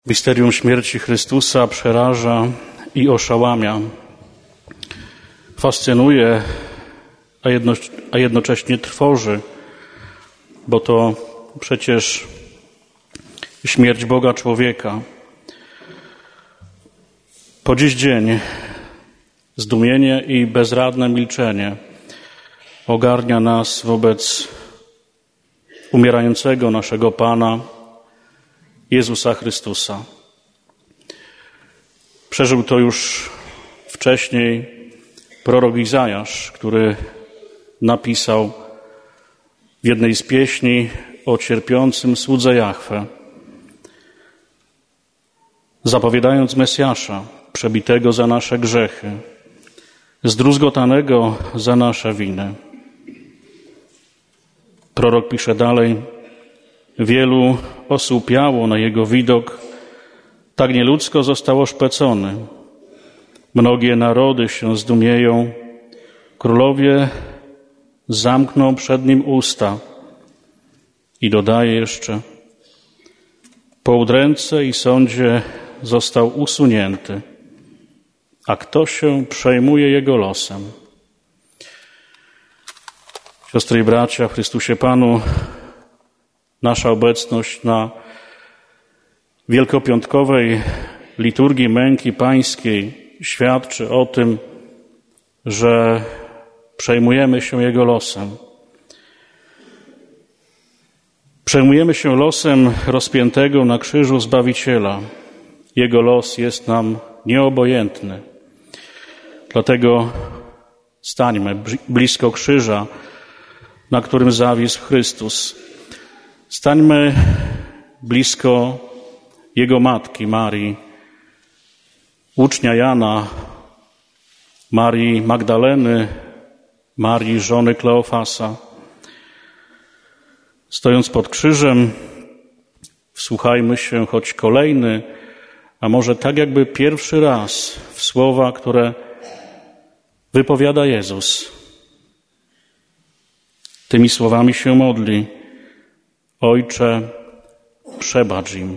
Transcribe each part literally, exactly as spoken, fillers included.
Misterium śmierci Chrystusa przeraża i oszałamia, fascynuje, a, jedno, a jednocześnie trwoży, bo to przecież śmierć Boga człowieka. Po dziś dzień zdumienie i bezradne milczenie ogarnia nas wobec umierającego naszego Pana, Jezusa Chrystusa. Przeżył to już wcześniej prorok Izajasz, który napisał w jednej z pieśni o cierpiącym słudze Jahwe, zapowiadając Mesjasza, przebitego za nasze grzechy, zdruzgotanego za nasze winy. Prorok pisze dalej: wielu osłupiało na jego widok, tak nieludzko został oszpecony. Mnogie narody się zdumieją, królowie zamkną przed nim usta. I dodaje jeszcze: po udręce i sądzie został usunięty, a kto się przejmuje jego losem? Siostry i bracia w Chrystusie Panu, nasza obecność na wielkopiątkowej liturgii męki pańskiej świadczy o tym, że przejmujemy się Jego losem. Przejmujemy się losem rozpiętego na krzyżu Zbawiciela. Jego los jest nam nieobojętny. Dlatego stańmy blisko krzyża, na którym zawisł Chrystus. Stańmy blisko Jego Matki Marii, ucznia Jana, Marii Magdaleny, Marii żony Kleofasa. Stojąc pod krzyżem, wsłuchajmy się choć kolejny, a może tak jakby pierwszy raz w słowa, które wypowiada Jezus. Tymi słowami się modli: Ojcze, przebacz im.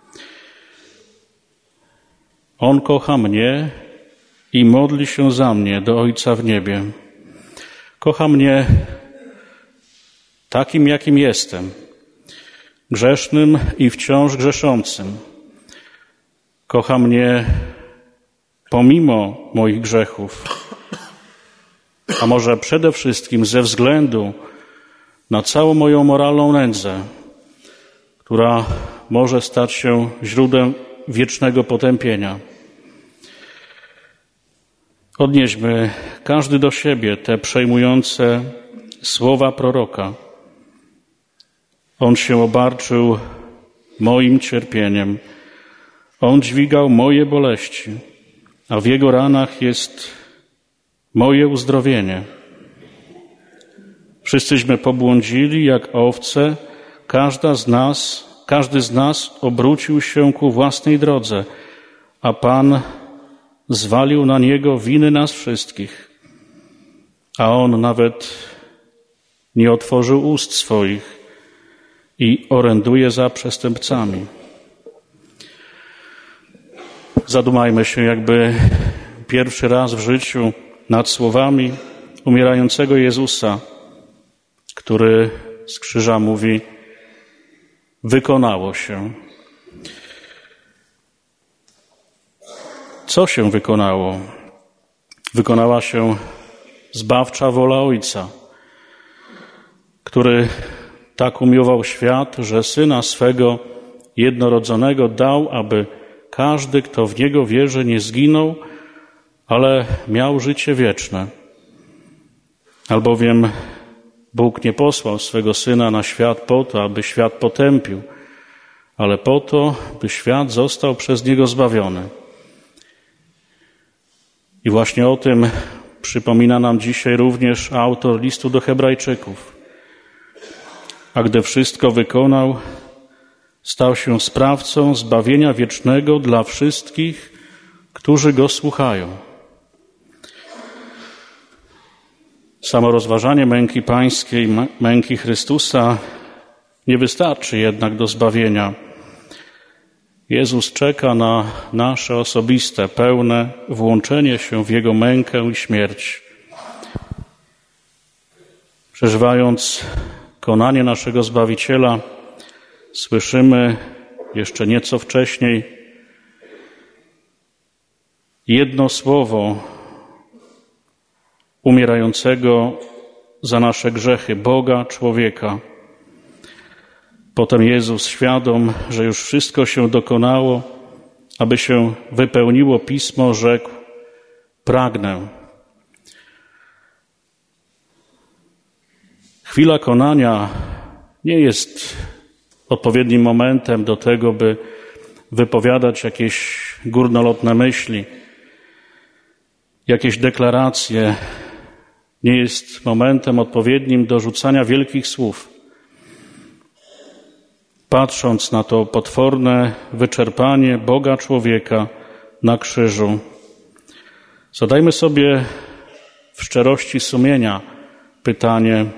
On kocha mnie i modli się za mnie do Ojca w niebie. Kocha mnie takim, jakim jestem, grzesznym i wciąż grzeszącym. Kocha mnie pomimo moich grzechów, a może przede wszystkim ze względu na całą moją moralną nędzę, która może stać się źródłem wiecznego potępienia. Odnieśmy każdy do siebie te przejmujące słowa proroka. On się obarczył moim cierpieniem. On dźwigał moje boleści, a w Jego ranach jest moje uzdrowienie. Wszyscyśmy pobłądzili jak owce, każda z nas, każdy z nas obrócił się ku własnej drodze, a Pan zwalił na Niego winy nas wszystkich. A On nawet nie otworzył ust swoich i oręduje za przestępcami. Zadumajmy się jakby pierwszy raz w życiu nad słowami umierającego Jezusa, który z krzyża mówi: wykonało się. Co się wykonało? Wykonała się zbawcza wola Ojca, który tak umiłował świat, że Syna swego jednorodzonego dał, aby każdy, kto w Niego wierzy, nie zginął, ale miał życie wieczne. Albowiem Bóg nie posłał swego Syna na świat po to, aby świat potępił, ale po to, by świat został przez Niego zbawiony. I właśnie o tym przypomina nam dzisiaj również autor listu do Hebrajczyków. A gdy wszystko wykonał, stał się sprawcą zbawienia wiecznego dla wszystkich, którzy Go słuchają. Samo rozważanie męki pańskiej, męki Chrystusa nie wystarczy jednak do zbawienia. Jezus czeka na nasze osobiste, pełne włączenie się w Jego mękę i śmierć. Przeżywając konanie naszego Zbawiciela, słyszymy jeszcze nieco wcześniej jedno słowo umierającego za nasze grzechy, Boga, człowieka. Potem Jezus, świadom, że już wszystko się dokonało, aby się wypełniło Pismo, rzekł: pragnę. Chwila konania nie jest odpowiednim momentem do tego, by wypowiadać jakieś górnolotne myśli, jakieś deklaracje. Nie jest momentem odpowiednim do rzucania wielkich słów. Patrząc na to potworne wyczerpanie Boga człowieka na krzyżu, zadajmy sobie w szczerości sumienia pytanie: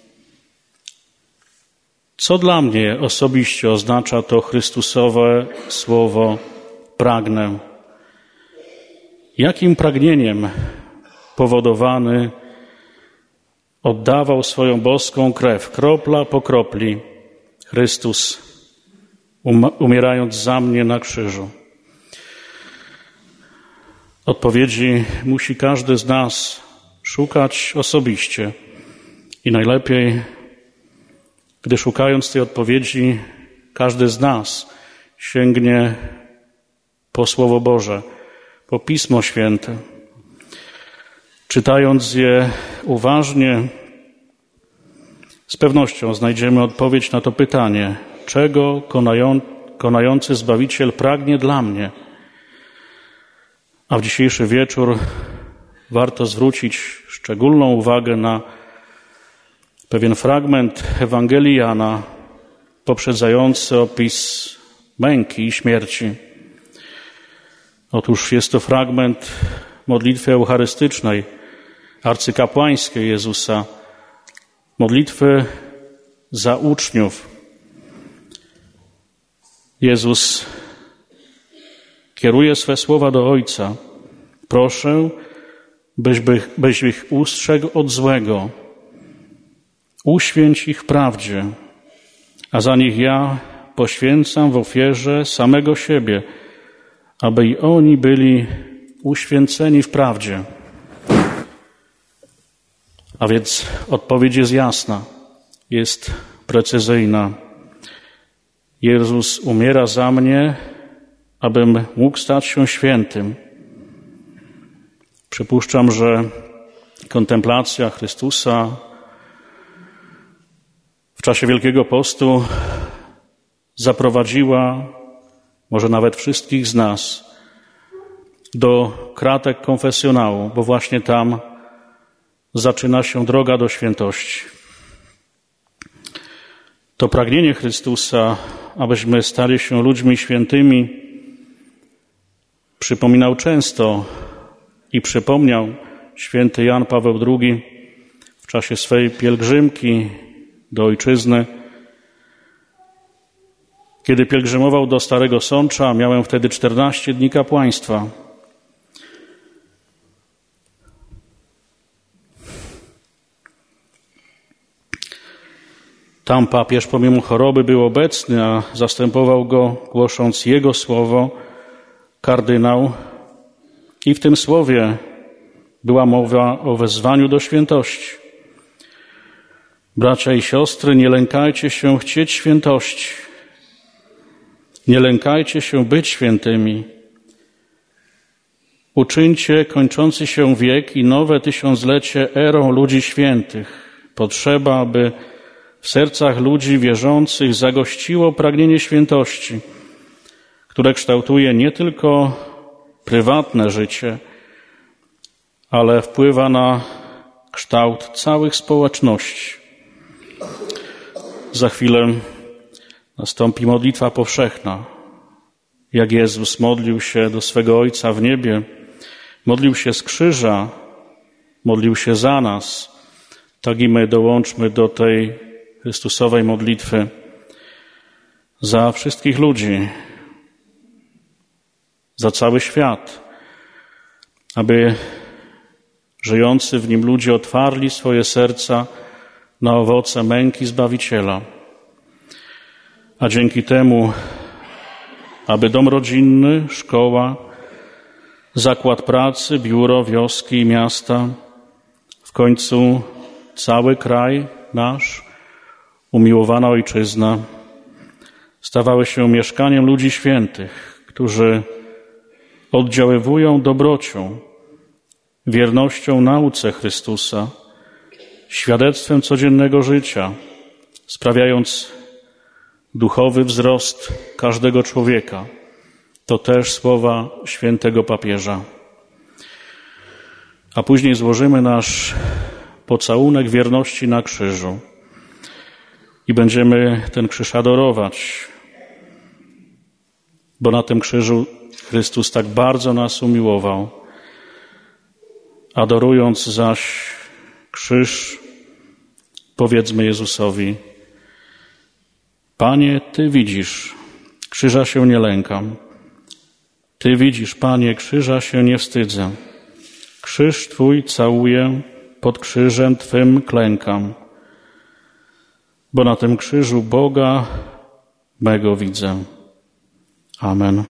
co dla mnie osobiście oznacza to Chrystusowe słowo pragnę? Jakim pragnieniem powodowany oddawał swoją boską krew, kropla po kropli, Chrystus, um, umierając za mnie na krzyżu? Odpowiedzi musi każdy z nas szukać osobiście i najlepiej, gdy szukając tej odpowiedzi, każdy z nas sięgnie po Słowo Boże, po Pismo Święte. Czytając je uważnie, z pewnością znajdziemy odpowiedź na to pytanie: czego konają, konający Zbawiciel pragnie dla mnie? A w dzisiejszy wieczór warto zwrócić szczególną uwagę na pewien fragment Ewangelii Jana poprzedzający opis męki i śmierci. Otóż jest to fragment modlitwy eucharystycznej, arcykapłańskiej Jezusa, modlitwy za uczniów. Jezus kieruje swe słowa do Ojca: proszę, byś, byś ich ustrzegł od złego. Uświęć ich w prawdzie, a za nich ja poświęcam w ofierze samego siebie, aby i oni byli uświęceni w prawdzie. A więc odpowiedź jest jasna, jest precyzyjna. Jezus umiera za mnie, abym mógł stać się świętym. Przypuszczam, że kontemplacja Chrystusa w czasie Wielkiego Postu zaprowadziła może nawet wszystkich z nas do kratek konfesjonału, bo właśnie tam zaczyna się droga do świętości. To pragnienie Chrystusa, abyśmy stali się ludźmi świętymi, przypominał często i przypomniał święty Jan Paweł drugi w czasie swej pielgrzymki do ojczyzny. Kiedy pielgrzymował do Starego Sącza, miałem wtedy czternaście dni kapłaństwa. Tam papież pomimo choroby był obecny, a zastępował go, głosząc jego słowo, kardynał. I w tym słowie była mowa o wezwaniu do świętości. Bracia i siostry, nie lękajcie się chcieć świętości. Nie lękajcie się być świętymi. Uczyńcie kończący się wiek i nowe tysiąclecie erą ludzi świętych. Potrzeba, aby w sercach ludzi wierzących zagościło pragnienie świętości, które kształtuje nie tylko prywatne życie, ale wpływa na kształt całych społeczności. Za chwilę nastąpi modlitwa powszechna. Jak Jezus modlił się do swego Ojca w niebie, modlił się z krzyża, modlił się za nas, tak i my dołączmy do tej Chrystusowej modlitwy za wszystkich ludzi, za cały świat, aby żyjący w nim ludzie otwarli swoje serca na owoce męki Zbawiciela. A dzięki temu, aby dom rodzinny, szkoła, zakład pracy, biuro, wioski i miasta, w końcu cały kraj nasz, umiłowana Ojczyzna, stawały się mieszkaniem ludzi świętych, którzy oddziaływują dobrocią, wiernością nauce Chrystusa, świadectwem codziennego życia, sprawiając duchowy wzrost każdego człowieka. To też słowa świętego papieża. A później złożymy nasz pocałunek wierności na krzyżu i będziemy ten krzyż adorować, bo na tym krzyżu Chrystus tak bardzo nas umiłował. Adorując zaś krzyż, powiedzmy Jezusowi: Panie, Ty widzisz, krzyża się nie lękam. Ty widzisz, Panie, krzyża się nie wstydzę. Krzyż Twój całuję, pod krzyżem Twym klękam, bo na tym krzyżu Boga mego widzę. Amen.